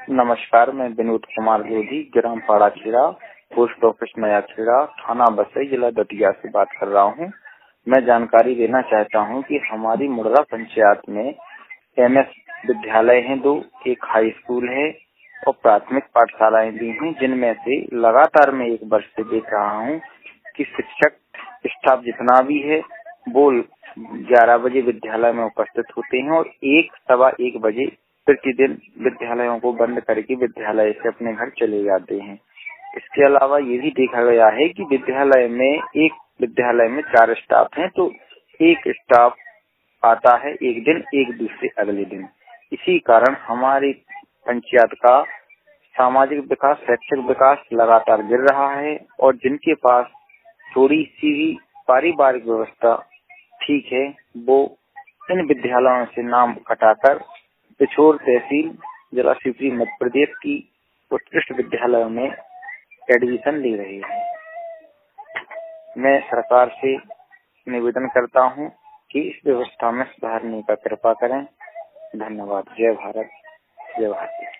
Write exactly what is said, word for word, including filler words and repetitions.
नमस्कार, मैं विनोद कुमार लोधी, ग्राम पाड़ाखेड़ा, पोस्ट ऑफिस नया खेड़ा, थाना बसई, जिला दतिया से बात कर रहा हूँ। मैं जानकारी देना चाहता हूँ कि हमारी मुर्रा पंचायत में एमएस विद्यालय हैं दो, एक हाई स्कूल है और प्राथमिक पाठशालाएं भी हैं, जिनमें से लगातार मैं एक वर्ष से देख रहा हूँ कि शिक्षक स्टाफ जितना भी है वो ग्यारह बजे विद्यालय में उपस्थित होते हैं और एक सवा एक बजे प्रतिदिन विद्यालयों को बंद करके विद्यालय से अपने घर चले जाते हैं। इसके अलावा ये भी देखा गया है कि विद्यालय में एक विद्यालय में चार स्टाफ हैं, तो एक स्टाफ आता है एक दिन, एक दूसरे अगले दिन। इसी कारण हमारी पंचायत का सामाजिक विकास, शैक्षिक विकास लगातार गिर रहा है और जिनके पास थोड़ी सी भी पारिवारिक व्यवस्था ठीक है, वो इन विद्यालयों से नाम कटाकर पिछोर तहसील जिला शिवपुरी मध्य प्रदेश की उत्कृष्ट विद्यालयों में एडमिशन ले रहे हैं। मैं सरकार से निवेदन करता हूं कि इस व्यवस्था में सुधारने का कृपा करें। धन्यवाद। जय भारत, जय भारत।